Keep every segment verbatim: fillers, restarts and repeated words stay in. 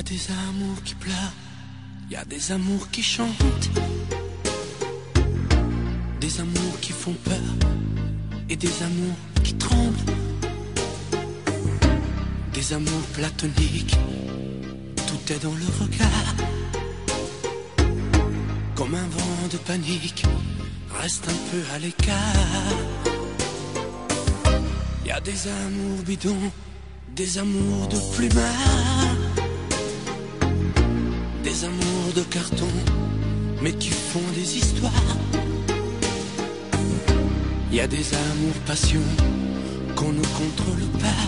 a des amours qui pleurent, y a des amours qui chantent, des amours qui font peur et des amours qui tremblent, des amours platoniques, tout est dans le regard. Comme un vent de panique, reste un peu à l'écart. Y a des amours bidons, des amours de plumard, des amours de carton, mais qui font des histoires. Y a des amours passion qu'on ne contrôle pas.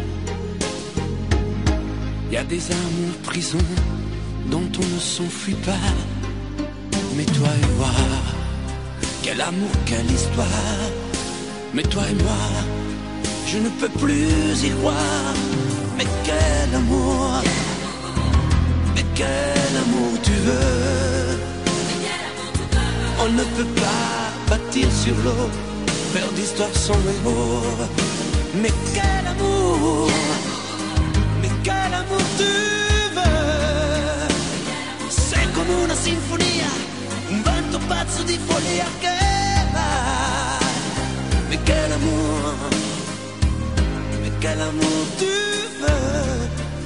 Y a des amours prison dont on ne s'enfuit pas. Mais toi et moi, quel amour, quelle histoire. Mais toi et moi, je ne peux plus y croire. Mais quel amour, mais quel amour tu veux. On ne peut pas bâtir sur l'eau, faire d'histoire sans héros. Mais quel amour, mais quel amour tu veux. C'est come una sinfonia, un vento pazzo di follia che va. Mais quel amour, mais quel amour tu veux.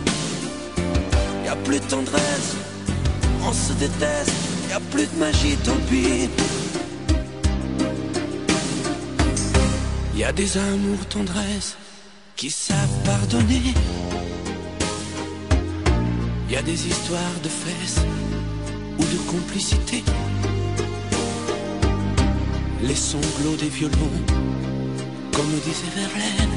Y a plus de tendresse, on se déteste. Y a plus de magie, tant pis. Y a des amours tendresse qui savent pardonner. Y a des histoires de fesses ou de complicité. Les sanglots des violons, comme disait Verlaine.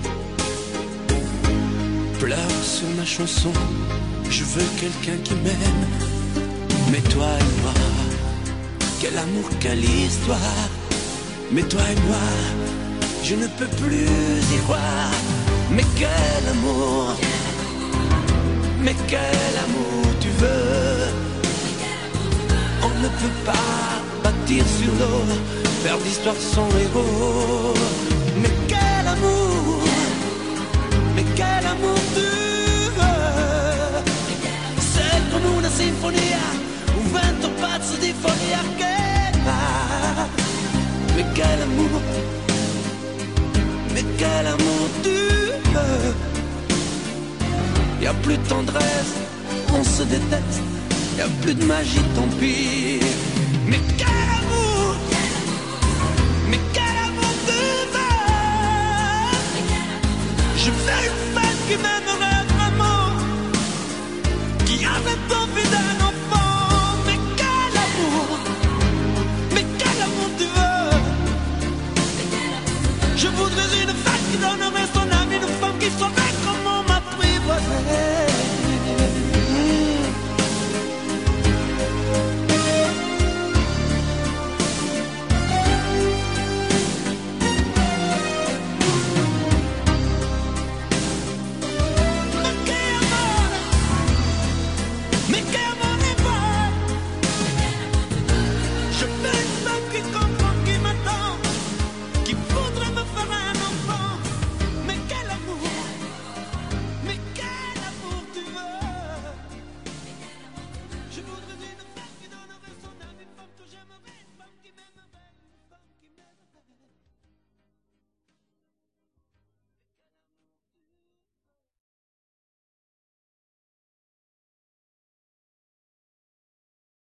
Pleure sur ma chanson, je veux quelqu'un qui m'aime. Mais toi et moi, quel amour, quelle histoire. Mais toi et moi, je ne peux plus y croire. Mais quel amour, mais quel amour tu veux. On ne peut pas bâtir sur l'eau, faire d'histoire sans héros. Mais quel amour, mais quel amour tu veux. C'est come una sinfonia, un vento pazzo di follia che va. Mais quel amour, mais quel amour tu veux. Y a plus de tendresse, on se déteste. Y a plus de magie, tant pis. Mais quel